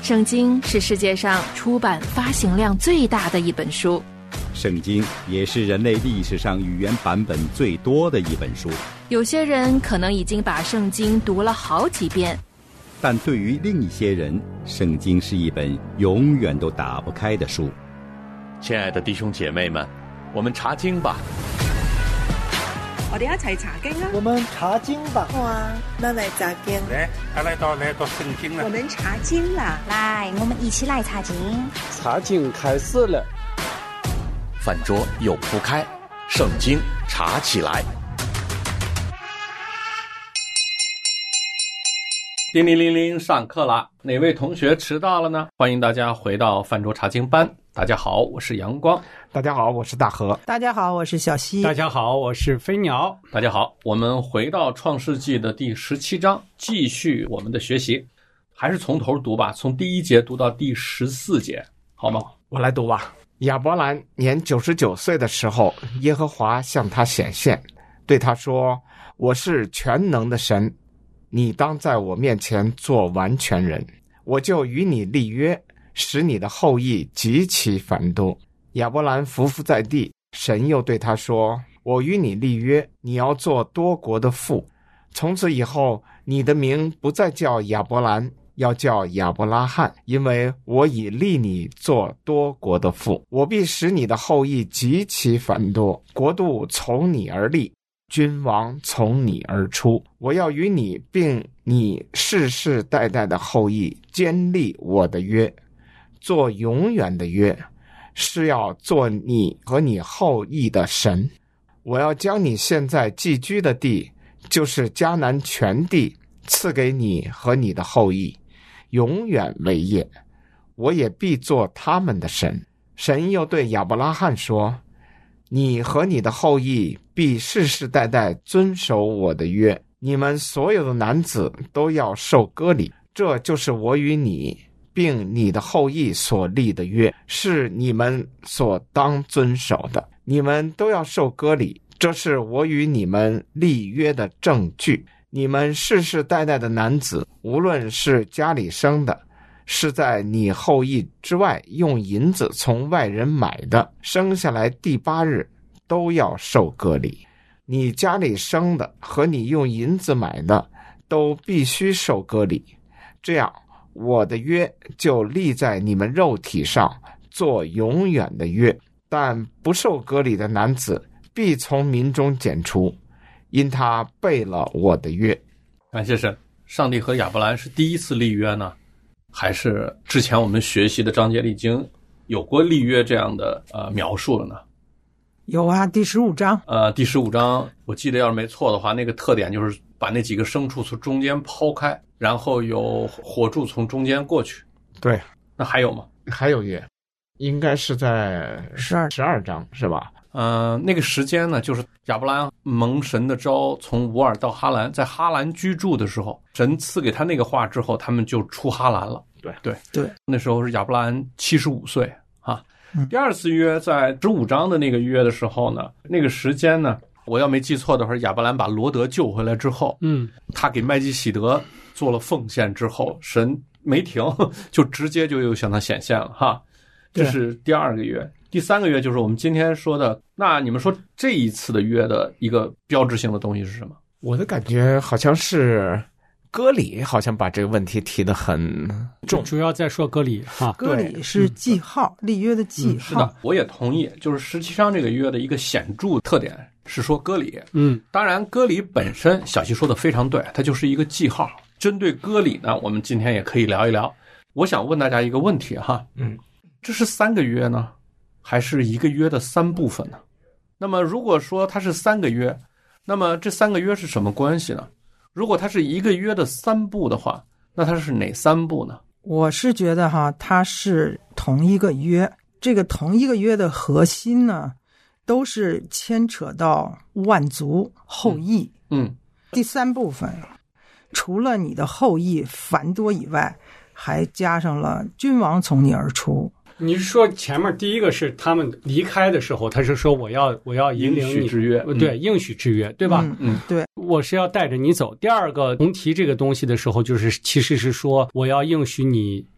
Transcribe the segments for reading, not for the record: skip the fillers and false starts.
圣经是世界上出版发行量最大的一本书， 圣经也是人类历史上语言版本最多的一本书。 有些人可能已经把圣经读了好几遍， 但对于另一些人，圣经是一本永远都打不开的书。 亲爱的弟兄姐妹们，我们查经吧。 我哋一齊查經啊！ 我們查經吧。 哇，那來查經。 來到聖經了。 我們查經啦！ 來，我們一起來查經。 查經開始了。 飯桌又鋪開，聖經查起來。 叮铃铃铃，上課了。哪位同學遲到了呢？歡迎大家回到飯桌查經班。大家好，我是陽光。 大家好，我是大河。 大家好，我是小溪。 大家好，我是飞鸟。 大家好，我们回到创世纪的第17章，继续我们的学习，还是从头读吧，从第1节读到第14节，好吗？ 我来读吧。亚伯兰年99岁的时候，耶和华向他显现，对他说：我是全能的神，你当在我面前做完全人，我就与你立约，使你的后裔极其繁多。亚伯兰伏伏在地，神又对他说：我与你立约，你要做多国的父，从此以后，你的名不再叫亚伯兰，要叫亚伯拉罕，因为我已立你做多国的父。我必使你的后裔极其繁多，国度从你而立，君王从你而出。我要与你并你世世代代的后裔坚立我的约，做永远的约，是要做你和你后裔的神。我要将你现在寄居的地，就是迦南全地，赐给你和你的后裔，永远为业。我也必做他们的神。神又对亚伯拉罕说：你和你的后裔必世世代代遵守我的约，你们所有的男子都要受割礼，这就是我与你并你的后裔所立的约，是你们所当遵守的。你们都要受割礼，这是我与你们立约的证据。你们世世代代的男子，无论是家里生的，是在你后裔之外用银子从外人买的，生下来第8日都要受割礼。你家里生的和你用银子买的都必须受割礼，这样我的约就立在你们肉体上，做永远的约。但不受割礼的男子必从民中剪除，因他背了我的约。 感谢神，上帝和亚伯兰是第一次立约呢，还是之前我们学习的章节里已经有过立约这样的描述了呢？ 有啊，第15章。 第15章我记得要是没错的话，那个特点就是把那几个牲畜从中间抛开，然后有火柱从中间过去。 对， 那还有吗？ 还有约，应该是在12章是吧？ 那个时间呢，就是亚伯兰蒙神的召，从乌尔到哈兰，在哈兰居住的时候，神赐给他那个话之后，他们就出哈兰了。对，那时候是亚伯兰75岁啊。第二次约在15章的那个约的时候呢，那个时间呢，我要没记错的话，亚伯兰把罗德救回来之后，他给麦基洗德做了奉献之后，神没停，就直接就又向他显现了哈。这是第2个约。第3个约就是我们今天说的。那你们说这一次的约的一个标志性的东西是什么？ 我的感觉好像是割礼，好像把这个问题提得很重， 主要在说割礼哈。 割礼是记号，立约的记号。 是的，我也同意。就是17章这个约的一个显著特点是说割礼。当然割礼本身，小溪说的非常对，它就是一个记号。针对割礼呢，我们今天也可以聊一聊。我想问大家一个问题哈，这是3个约呢，还是一个约的3部分呢？那么如果说它是3个约，那么这3个约是什么关系呢？如果它是一个约的3部的话，那它是哪3部呢？ 我是觉得哈，它是同一个约。这个同一个约的核心呢，都是牵扯到万族后裔。第3部分，除了你的后裔繁多以外，还加上了君王从你而出。 你是说前面第一个是他们离开的时候，他是说我要引领你， 应许之约， 对，应许之约，对吧？ 对， 我是要带着你走。第二个重提这个东西的时候，就是其实是说我要应许你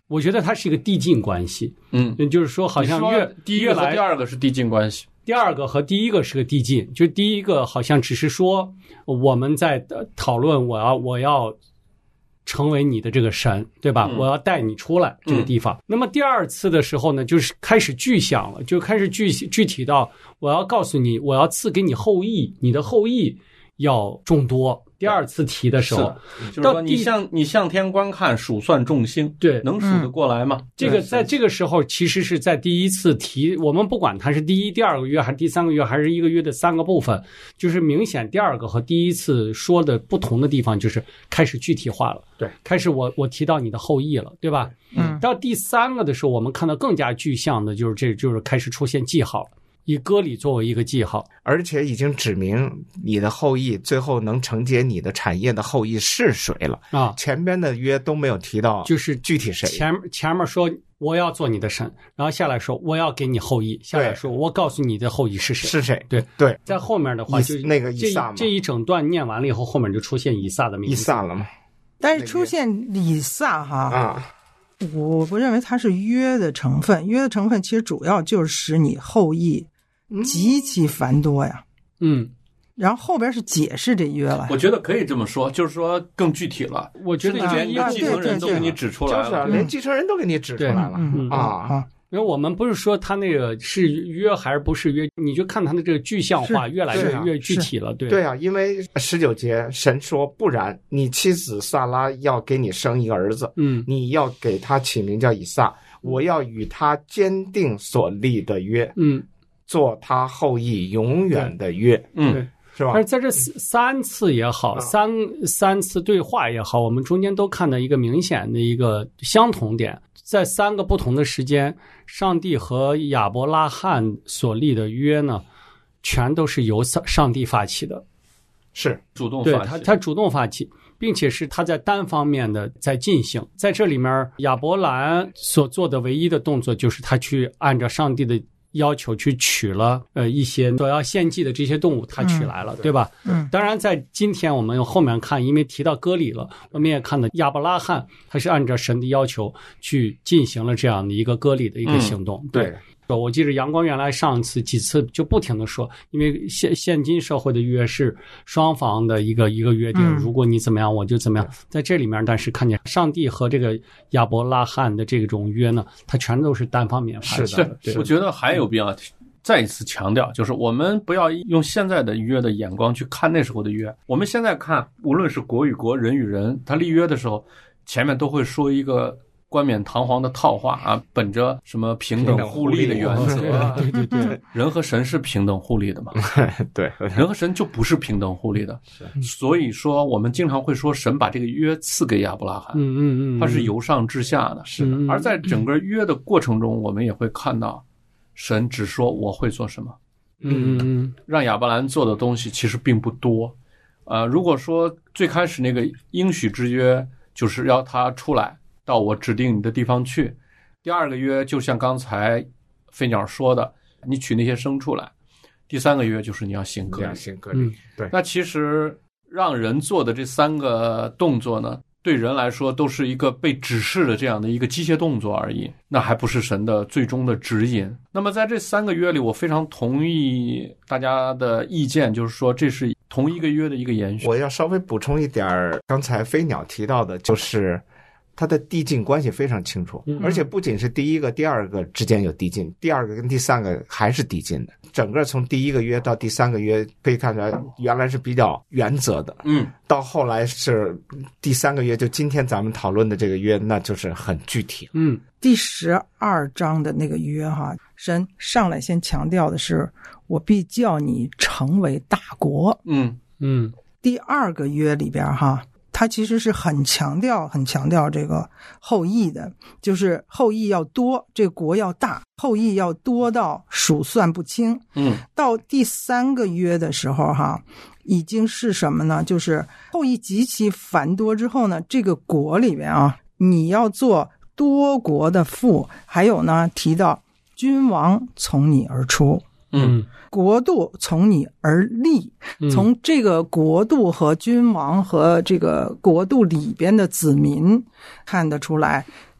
我觉得它是一个递进关系。就是说好像第一个和第二个是递进关系。 第二个和第一个是个递进，就第一个好像只是说我们在讨论我要成为你的这个神，对吧？我要带你出来这个地方。那么第二次的时候呢，就是开始具象了，就开始具体到我要告诉你，我要赐给你后裔，你的后裔要众多。第二次提的时候， 就是说你向天观看，数算众星， 对， 能数得过来吗？ 这个在这个时候其实是在第一次提，我们不管它是第一、第二个月还是第三个月还是一个月的3个部分，就是明显第二个和第一次说的不同的地方，就是开始具体化了。 对， 开始我提到你的后裔了，对吧？到第3个的时候，我们看到更加具象的就是开始出现记号了。以割礼作为一个记号， 而且已经指明你的后裔最后能承接你的产业的后裔是谁了啊！前边的约都没有提到， 就是具体谁。 前面说我要做你的神，然后下来说我要给你后裔，下来说我告诉你的后裔是谁。 是谁？ 对，在后面的话就那个以撒嘛， 这一整段念完了以后，后面就出现以撒的名字。 以撒了嘛？ 但是出现以撒我不认为它是约的成分，约的成分其实主要就是使你后裔极其繁多呀。然后后边是解释这约了。 我觉得可以这么说，就是说更具体了。 我觉得连一个继承人都给你指出来了， 就是连继承人都给你指出来了因为我们不是说他那个是约还是不是约，你就看他的这个具象化越来越具体了。 对啊，因为19节神说，不然你妻子撒拉要给你生一个儿子，你要给他起名叫以撒，我要与他坚定所立的约，做他后裔永远的约，是吧？ 而在这3次也好，三次对话也好，我们中间都看到一个明显的一个相同点，在3个不同的时间，上帝和亚伯拉罕所立的约呢，全都是由上帝发起的， 是主动发起， 对他主动发起，并且是他在单方面的在进行。在这里面，亚伯兰所做的唯一的动作就是他去按照上帝的要求去取了一些所要献祭的这些动物，他取来了，对吧？当然在今天我们后面看，因为提到割礼了，我们也看到亚伯拉罕他是按照神的要求去进行了这样的一个割礼的一个行动。 对， 我记得阳光原来上次几次就不停的说，因为现今社会的约是双方的一个约定，如果你怎么样我就怎么样。在这里面，但是看见上帝和这个亚伯拉罕的这种约呢，它全都是单方面发生的。 我觉得还有必要再一次强调，就是我们不要用现在的约的眼光去看那时候的约。我们现在看，无论是国与国、人与人，他立约的时候，前面都会说一个冠冕堂皇的套话啊，本着什么平等互利的原则， 对， 人和神是平等互利的嘛？ 对， 人和神就不是平等互利的。所以说，我们经常会说，神把这个约赐给亚伯拉罕，他是由上至下的。 是的。 而在整个约的过程中，我们也会看到，神只说我会做什么，让亚伯兰做的东西其实并不多。如果说最开始那个应许之约，就是要他出来到我指定你的地方去。第2个约就像刚才飞鸟说的，你取那些牲畜来。第3个约就是你要行割礼。 对。 那其实让人做的这3个动作呢，对人来说都是一个被指示的这样的一个机械动作而已，那还不是神的最终的指引。那么在这3个约里，我非常同意大家的意见，就是说这是同一个约的一个延续。 我要稍微补充一点，刚才飞鸟提到的就是它的递进关系非常清楚，而且不仅是第1个、第2个之间有递进，第2个跟第3个还是递进的。整个从第1个约到第3个约，可以看出来原来是比较原则的，到后来是第3个约，就今天咱们讨论的这个约，那就是很具体。 第12章的那个约神上来先强调的是，我必叫你成为大国。第2个约里边他其实是很强调这个后裔的，就是后裔要多，这个国要大，后裔要多到数算不清。到第3个约的时候已经是什么呢？就是后裔极其繁多之后呢，这个国里边你要做多国的父，还有呢提到君王从你而出。国度从你而立，从这个国度和君王和这个国度里边的子民看得出来，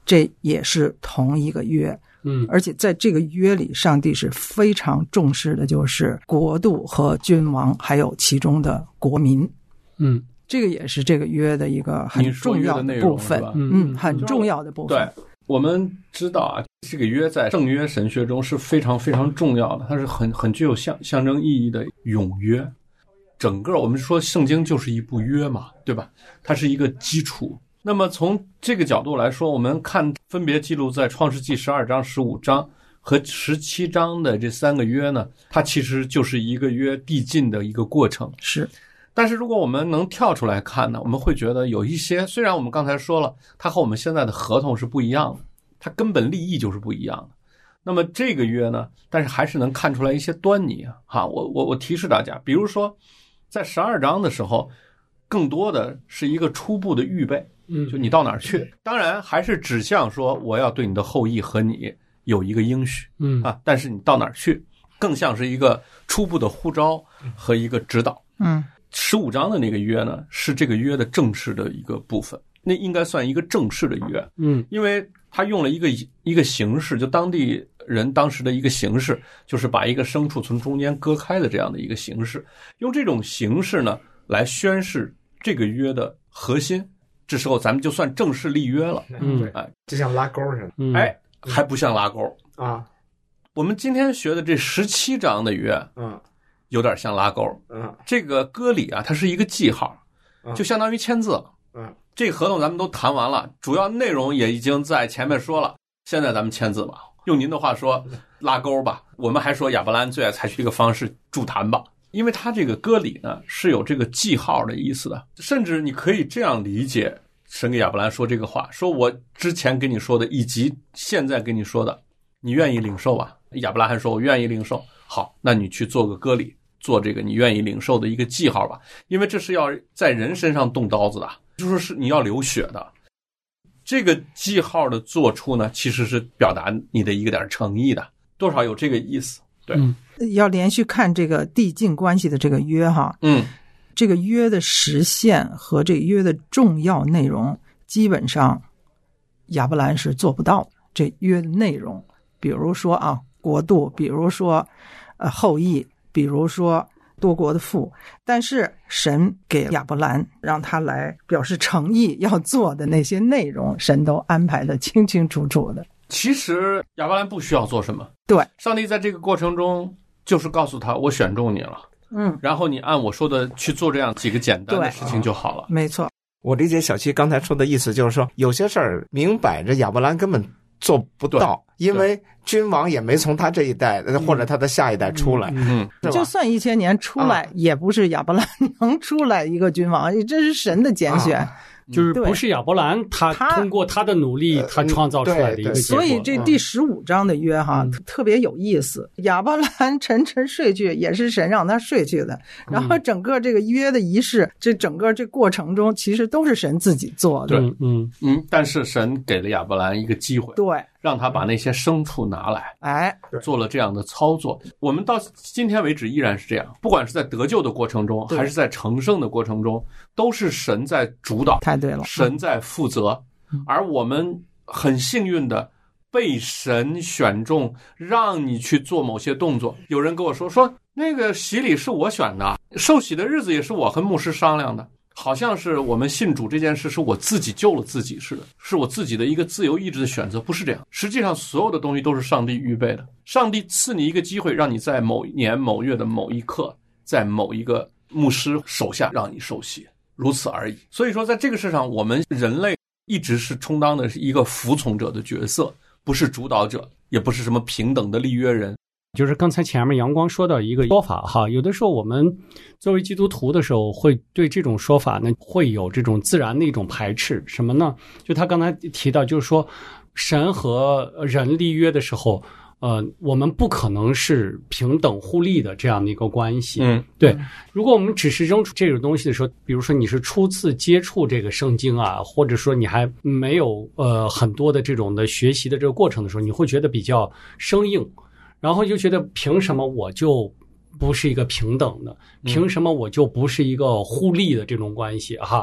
这也是同一个约。而且在这个约里，上帝是非常重视的，就是国度和君王，还有其中的国民。这个也是这个约的一个很重要的部分。很重要的部分。 对，我们知道啊，这个约在圣约神学中是非常非常重要的，它是很具有象征意义的永约。整个我们说圣经就是一部约嘛，对吧？它是一个基础。那么从这个角度来说，我们看分别记录在创世纪12章、15章和17章的这3个约呢，它其实就是一个约递进的一个过程。 是。 但是如果我们能跳出来看呢，我们会觉得有一些，虽然我们刚才说了它和我们现在的合同是不一样的，它根本利益就是不一样的，那么这个约呢，但是还是能看出来一些端倪啊。我提示大家，比如说在12章的时候，更多的是一个初步的预备，就你到哪儿去，当然还是指向说我要对你的后裔和你有一个应许，但是你到哪儿去，更像是一个初步的呼召和一个指导。15章的那个约呢，是这个约的正式的一个部分，那应该算一个正式的约。因为他用了一个形式，就当地人当时的一个形式，就是把一个牲畜从中间割开的这样的一个形式，用这种形式呢来宣示这个约的核心。这时候咱们就算正式立约了。 就像拉钩似的。还不像拉钩啊。 我们今天学的这17章的约，有点像拉钩。这个割礼啊，它是一个记号，就相当于签字了。这个合同咱们都谈完了，主要内容也已经在前面说了，现在咱们签字吧，用您的话说拉钩吧。我们还说亚伯兰最爱采取这个方式筑坛吧，因为他这个割礼呢是有这个记号的意思的。甚至你可以这样理解神给亚伯兰说这个话，说我之前跟你说的以及现在跟你说的，你愿意领受吧？亚伯兰还说我愿意领受。好，那你去做个割礼，做这个你愿意领受的一个记号吧，因为这是要在人身上动刀子的，就是你要流血的。这个记号的做出呢，其实是表达你的一个点诚意的，多少有这个意思。对， 要连续看这个递进关系的这个约哈。这个约的实现和这个约的重要内容，基本上亚伯兰是做不到的。这约的内容，比如说啊，国度，比如说后裔，比如说多国的父，但是神给亚伯兰让他来表示诚意要做的那些内容，神都安排的清清楚楚的。 其实亚伯兰不需要做什么， 对， 上帝在这个过程中就是告诉他，我选中你了，然后你按我说的去做这样几个简单的事情就好了。 没错。 我理解小七刚才说的意思，就是说有些事儿明摆着亚伯兰根本做不到，因为君王也没从他这一代或者他的下一代出来。 就算1000年出来，也不是亚伯兰能出来一个君王，这是神的拣选。 就是不是亚伯兰他通过他的努力他创造出来的一个结果。 所以这第15章的约哈特别有意思。亚伯兰沉沉睡去，也是神让他睡去的。然后整个这个约的仪式，这整个这过程中其实都是神自己做的。 但是神给了亚伯兰一个机会， 对， 让他把那些牲畜拿来，做了这样的操作。我们到今天为止依然是这样，不管是在得救的过程中，还是在成圣的过程中，都是神在主导， 太对了， 神在负责。而我们很幸运的被神选中，让你去做某些动作。有人跟我说那个洗礼是我选的，受洗的日子也是我和牧师商量的，好像是我们信主这件事是我自己救了自己似的，是我自己的一个自由意志的选择。不是这样，实际上所有的东西都是上帝预备的。上帝赐你一个机会，让你在某年某月的某一刻，在某一个牧师手下让你受洗，如此而已。所以说在这个事上，我们人类一直是充当的是一个服从者的角色，不是主导者，也不是什么平等的立约人。 就是刚才前面阳光说到一个说法哈，有的时候我们作为基督徒的时候，会对这种说法呢会有这种自然的一种排斥。什么呢？就他刚才提到，就是说神和人立约的时候，我们不可能是平等互利的这样的一个关系。对。如果我们只是扔出这种东西的时候，比如说你是初次接触这个圣经啊，或者说你还没有很多的这种的学习的这个过程的时候，你会觉得比较生硬。然后就觉得凭什么我就不是一个平等的，凭什么我就不是一个互利的这种关系哈？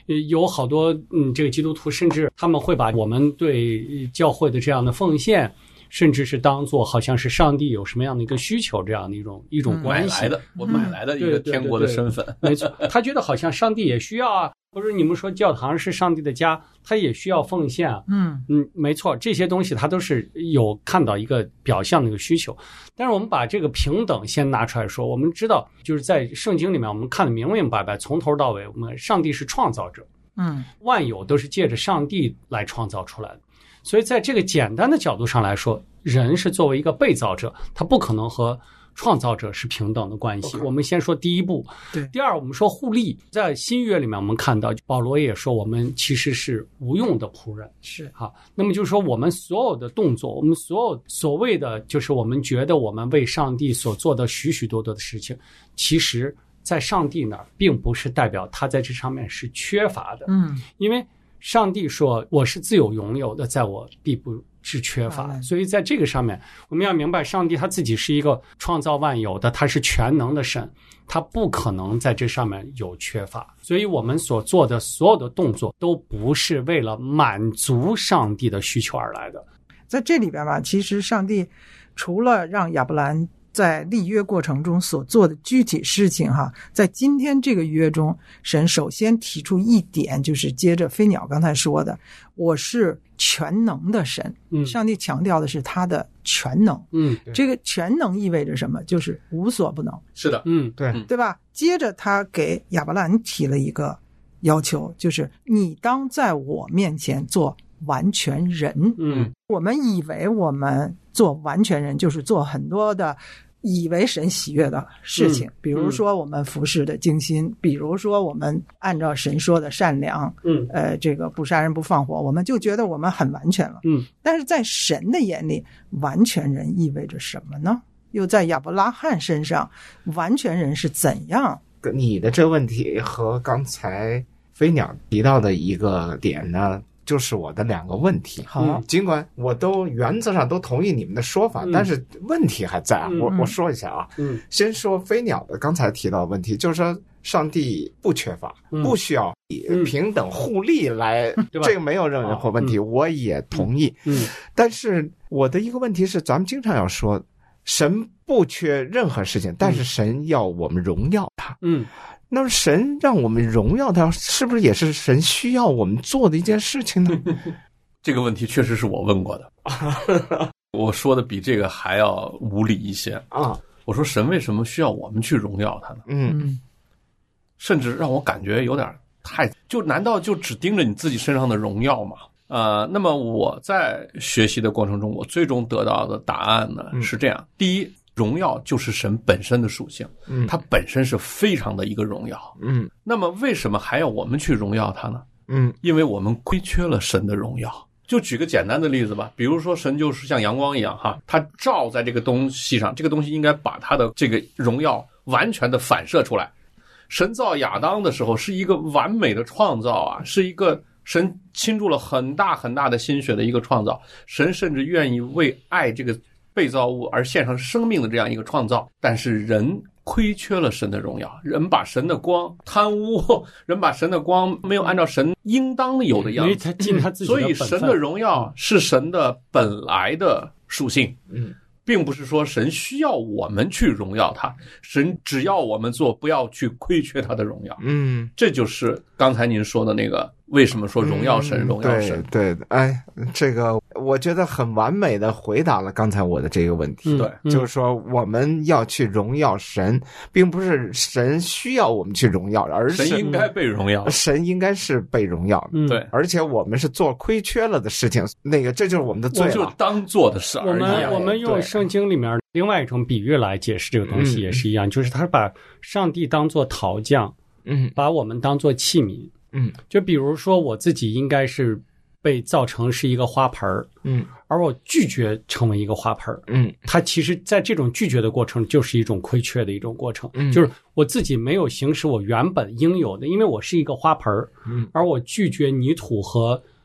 有好多这个基督徒甚至他们会把我们对教会的这样的奉献，甚至是当做好像是上帝有什么样的一个需求这样的一种关系我买来的一个天国的身份， 没错，他觉得好像上帝也需要啊，或者你们说教堂是上帝的家，他也需要奉献啊，没错，这些东西他都是有看到一个表象的一个需求。但是我们把这个平等先拿出来说，我们知道就是在圣经里面我们看得明明白白，从头到尾我们上帝是创造者，万有都是借着上帝来创造出来的。所以在这个简单的角度上来说，人是作为一个被造者，他不可能和创造者是平等的关系。我们先说第一步， 对。 第二，我们说互利。在新约里面，我们看到保罗也说，我们其实是无用的仆人， 是好。那么就是说，我们所有的动作，我们所有所谓的，就是我们觉得我们为上帝所做的许许多多的事情，其实在上帝那儿，并不是代表他在这上面是缺乏的，因为上帝说我是自有永有的，在我必不是缺乏，所以在这个上面我们要明白，上帝他自己是一个创造万有的，他是全能的神，他不可能在这上面有缺乏，所以我们所做的所有的动作都不是为了满足上帝的需求而来的。 在这里边吧，其实上帝除了让亚伯兰在立约过程中所做的具体事情在今天这个约中，神首先提出一点，就是接着飞鸟刚才说的，我是全能的神，上帝强调的是他的全能，这个全能意味着什么？就是无所不能。 是的， 对吧？接着他给亚伯兰提了一个要求，就是你当在我面前做完全人。我们以为我们做完全人就是做很多的以为神喜悦的事情，比如说我们服侍的精心，比如说我们按照神说的善良，这个不杀人不放火，我们就觉得我们很完全了。但是在神的眼里，完全人意味着什么呢？又在亚伯拉罕身上，完全人是怎样？ 你的这个问题和刚才飞鸟提到的一个点呢，就是我的两个问题。 好， 尽管我都原则上都同意你们的说法，但是问题还在啊。我说一下啊。先说飞鸟的刚才提到的问题，就是说上帝不缺乏，不需要以平等互利来，这个没有任何问题，我也同意。但是我的一个问题是，咱们经常要说，神不缺任何事情，但是神要我们荣耀他。那么神让我们荣耀他，是不是也是神需要我们做的一件事情呢？ 这个问题确实是我问过的。我说的比这个还要无理一些啊！我说神为什么需要我们去荣耀他呢？甚至让我感觉有点太，就难道就只盯着你自己身上的荣耀吗？那么我在学习的过程中，我最终得到的答案呢是这样：第一，荣耀就是神本身的属性，它本身是非常的一个荣耀。那么为什么还要我们去荣耀它呢？因为我们亏缺了神的荣耀。就举个简单的例子吧，比如说神就是像阳光一样它照在这个东西上，这个东西应该把它的这个荣耀完全的反射出来。神造亚当的时候是一个完美的创造啊，是一个神倾注了很大很大的心血的一个创造，神甚至愿意为爱这个被造物而献上生命的这样一个创造，但是人亏缺了神的荣耀，人把神的光贪污，人把神的光没有按照神应当有的样子，所以神的荣耀是神的本来的属性，并不是说神需要我们去荣耀他，神只要我们做，不要去亏缺他的荣耀。这就是刚才您说的那个为什么说荣耀神，荣耀神。 对，这个我觉得很完美的回答了刚才我的这个问题。 对， 就是说我们要去荣耀神，并不是神需要我们去荣耀，而是神应该被荣耀， 神应该是被荣耀的。 对， 而且我们是做亏缺了的事情，这就是我们的罪了， 就当做的事而已。 我们用圣经里面另外一种比喻来解释这个东西也是一样，就是他把上帝当作陶匠，把我们当作器皿。就比如说我自己应该是被造成是一个花盆，而我拒绝成为一个花盆，它其实在这种拒绝的过程就是一种亏缺的一种过程，就是我自己没有行使我原本应有的，因为我是一个花盆，而我拒绝泥土和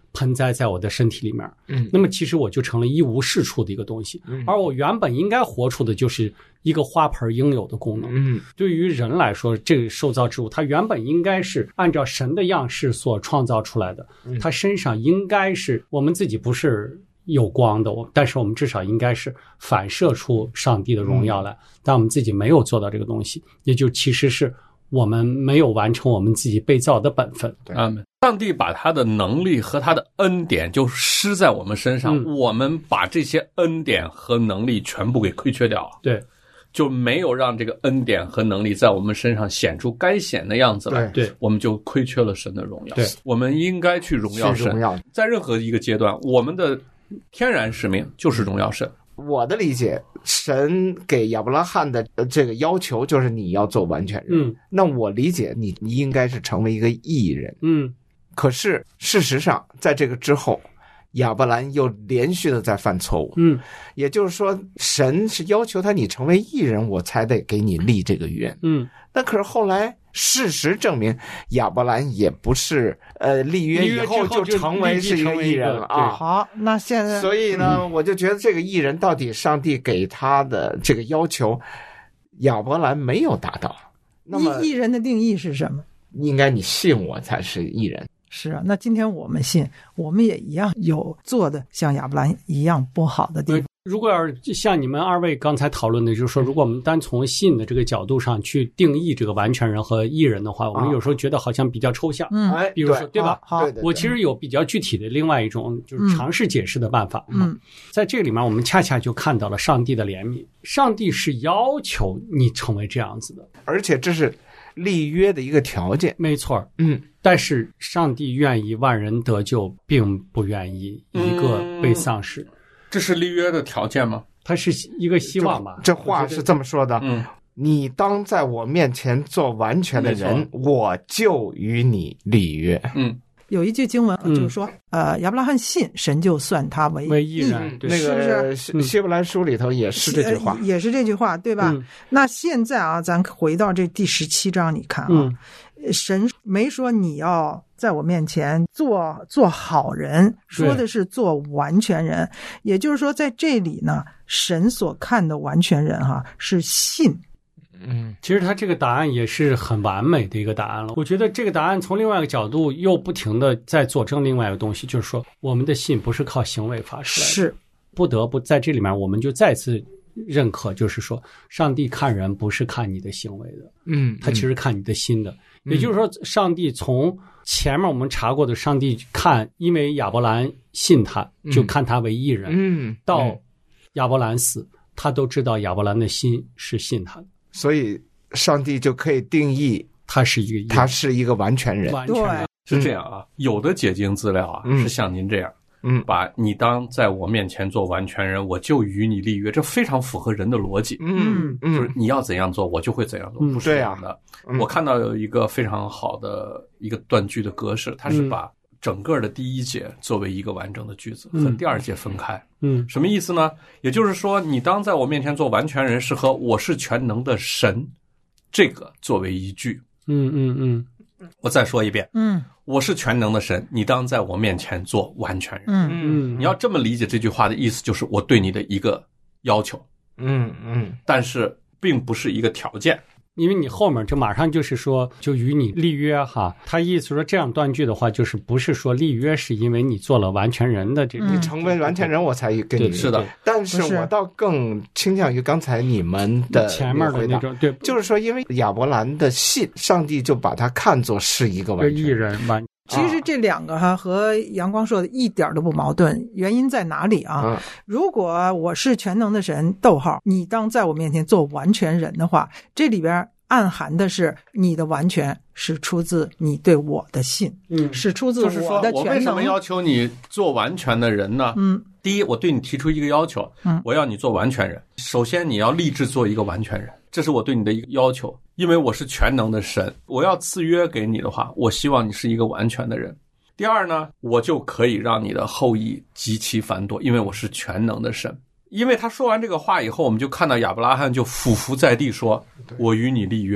盆栽在我的身体里面，那么其实我就成了一无是处的一个东西，而我原本应该活出的就是一个花盆应有的功能。对于人来说，这个受造之物它原本应该是按照神的样式所创造出来的，它身上应该是，我们自己不是有光的，但是我们至少应该是反射出上帝的荣耀来，但我们自己没有做到这个东西，也就其实是我们没有完成我们自己被造的本分。 上帝把他的能力和他的恩典就施在我们身上，我们把这些恩典和能力全部给亏缺掉了。 对， 就没有让这个恩典和能力在我们身上显出该显的样子来。 对， 我们就亏缺了神的荣耀。 对， 我们应该去荣耀神。在任何一个阶段，我们的天然使命就是荣耀神。 我的理解，神给亚伯拉罕的这个要求就是你要做完全人。那我理解你应该是成为一个义人。可是事实上在这个之后，亚伯兰又连续的在犯错误。也就是说神是要求他你成为义人，我才得给你立这个约。那可是后来事实证明亚伯兰也不是立约以后就成为是一个义人了啊。 好，那现在所以呢我就觉得这个义人到底上帝给他的这个要求亚伯兰没有达到。那么义人的定义是什么？ 应该你信我才是义人。 是啊，那今天我们信，我们也一样有做的像亚伯兰一样不好的地方。 如果要是像你们二位刚才讨论的，就是说如果我们单从信的这个角度上去定义这个完全人和义人的话，我们有时候觉得好像比较抽象。比如说 对吧？ 好， 我其实有比较具体的另外一种就是尝试解释的办法。在这里面我们恰恰就看到了上帝的怜悯。上帝是要求你成为这样子的， 而且这是立约的一个条件。 没错。但是上帝愿意万人得救，并不愿意一个被丧失。 这是立约的条件吗？ 它是一个希望吧。 这话是这么说的。你当在我面前做完全的人，我就与你立约。 有一句经文就是说，亚伯拉罕信神，就算他为义人。 那个希伯来书里头也是这句话， 也是这句话，对吧？那现在啊，咱回到这第17章，你看啊，神没说你要在我面前做好人，说的是做完全人。也就是说，在这里呢，神所看的完全人是信。 其实他这个答案也是很完美的一个答案了。我觉得这个答案从另外一个角度又不停的在佐证另外一个东西，就是说我们的信不是靠行为发出来的， 是不得不在这里面我们就再次认可，就是说上帝看人不是看你的行为的，他其实看你的心的。也就是说上帝从前面我们查过的，上帝看因为亚伯兰信他就看他为义人，到亚伯兰死他都知道亚伯兰的心是信他的， 所以上帝就可以定义他是一个完全人。 完全人是这样啊。有的解经资料啊是像您这样，把你当在我面前做完全人，我就与你立约，这非常符合人的逻辑。就是你要怎样做，我就会怎样做，不是这样的。我看到有一个非常好的一个断句的格式，它是把整个的第一节作为一个完整的句子，和第二节分开。什么意思呢？也就是说，你当在我面前做完全人，是和我是全能的神这个作为一句。我再说一遍。我是全能的神，你当在我面前做完全人。你要这么理解这句话的意思，就是我对你的一个要求。但是并不是一个条件。 因为你后面就马上就是说就与你立约哈，他意思说这样断句的话，就是不是说立约是因为你做了完全人的这种， 你成为完全人我才跟你是的。 但是我倒更倾向于刚才你们的前面的那种，对， 就是说因为亚伯兰的信，上帝就把他看作是一个完全人。 其实这两个和阳光说的一点都不矛盾，原因在哪里啊？如果我是全能的神，你当在我面前做完全人的话，这里边暗含的是你的完全是出自你对我的信，是出自我的全能。就是说我为什么要求你做完全的人呢？第一，我对你提出一个要求，我要你做完全人。首先你要立志做一个完全人，这是我对你的一个要求。因为我是全能的神，我要赐约给你的话，我希望你是一个完全的人。第二呢，我就可以让你的后裔极其繁多，因为我是全能的神。因为他说完这个话以后，我们就看到亚伯拉罕就俯伏在地说，我与你立约。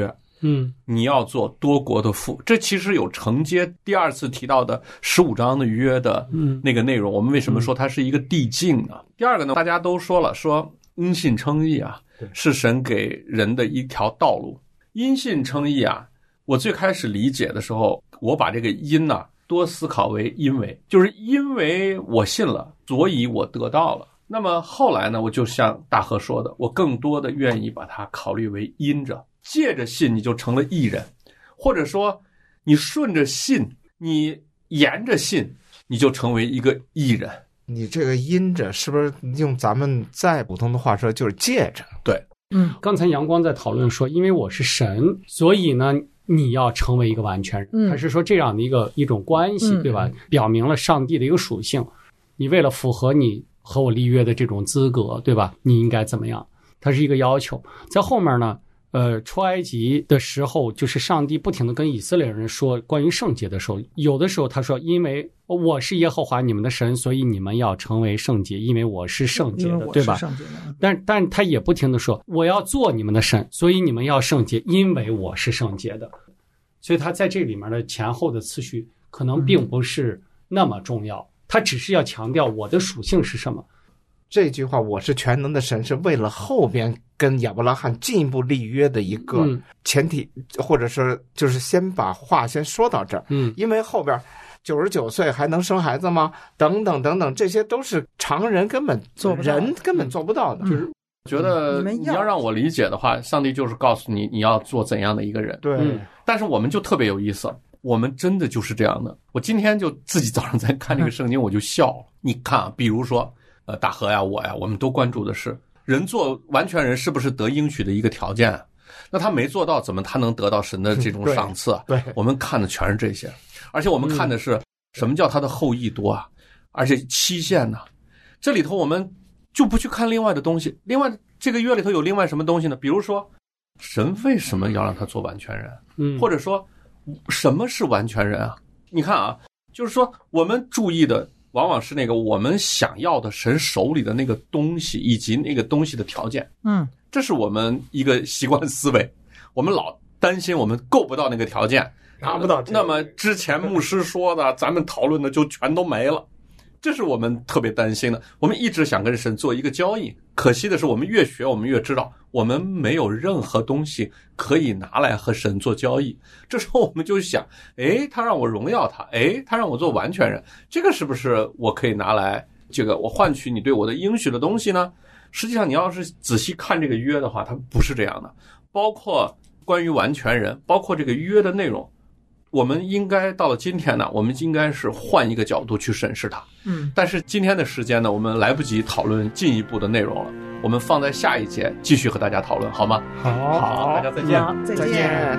你要做多国的父。这其实有承接第二次提到的15章的约的那个内容。我们为什么说它是一个递进呢？第二个呢，大家都说了，说因信称义啊，是神给人的一条道路。因信称义啊，我最开始理解的时候，我把这个因呢多思考为因为，就是因为我信了，所以我得到了。那么后来呢，我就像大河说的，我更多的愿意把它考虑为因着，借着信你就成了义人，或者说你顺着信，你沿着信，你就成为一个义人。 你这个因着是不是用咱们再普通的话说就是借着？ 对， 刚才阳光在讨论说，因为我是神，所以呢你要成为一个完全人，还是说这样的一种关系，对吧？表明了上帝的一个属性。你为了符合你和我立约的这种资格，对吧？你应该怎么样？它是一个要求。在后面呢，出埃及的时候，就是上帝不停地跟以色列人说关于圣洁的时候，有的时候他说，因为我是耶和华你们的神，所以你们要成为圣洁，因为我是圣洁的，对吧？但他也不停地说，我要做你们的神，所以你们要圣洁，因为我是圣洁的。所以他在这里面的前后的次序可能并不是那么重要，他只是要强调我的属性是什么。 这句话我是全能的神是为了后边跟亚伯拉罕进一步立约的一个前提，或者说就是先把话先说到这儿。因为后边99岁还能生孩子吗？等等等等，这些都是常人根本做不到的。 就是觉得你要让我理解的话，上帝就是告诉你你要做怎样的一个人。 对， 但是我们就特别有意思，我们真的就是这样的。我今天就自己早上在看这个圣经，我就笑了。你看啊，比如说大河呀，我呀，我们都关注的是人做完全人是不是得应许的一个条件。那他没做到，怎么他能得到神的这种赏赐？ 对， 我们看的全是这些，而且我们看的是什么叫他的后裔多啊，而且期限呢？这里头我们就不去看另外的东西。另外这个约里头有另外什么东西呢？比如说神为什么要让他做完全人？或者说什么是完全人啊？你看啊，就是说我们注意的往往是那个我们想要的神手里的那个东西，以及那个东西的条件。这是我们一个习惯思维，我们老担心我们够不到那个条件， 拿不到。 那么之前牧师说的，咱们讨论的就全都没了。这是我们特别担心的。我们一直想跟神做一个交易，可惜的是我们越学我们越知道我们没有任何东西可以拿来和神做交易。这时候我们就想，他让我荣耀他，他让我做完全人，这个是不是我可以拿来这个我换取你对我的应许的东西呢？实际上你要是仔细看这个约的话，它不是这样的。包括关于完全人，包括这个约的内容，我们应该到了今天呢，我们应该是换一个角度去审视它。但是今天的时间呢，我们来不及讨论进一步的内容了，我们放在下一节继续和大家讨论，好吗？ 好， 大家再见。 再见。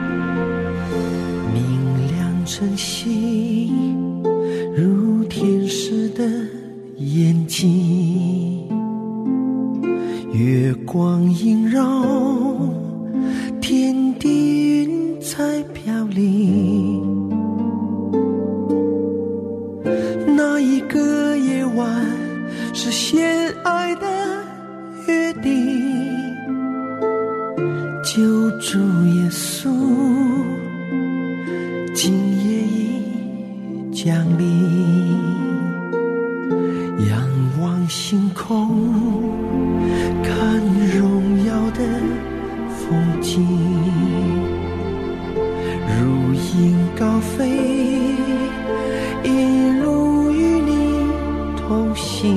明亮晨曦如天使的眼睛，月光萦绕，天地云彩飘零。那一个夜晚是相爱的约定，救主耶稣今夜已降临。仰望星空，看荣耀的风景，如鹰高飞，一路与你同行。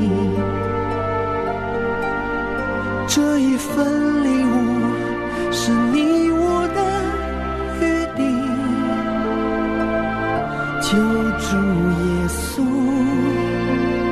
这一份礼物是你我的约定，救主耶稣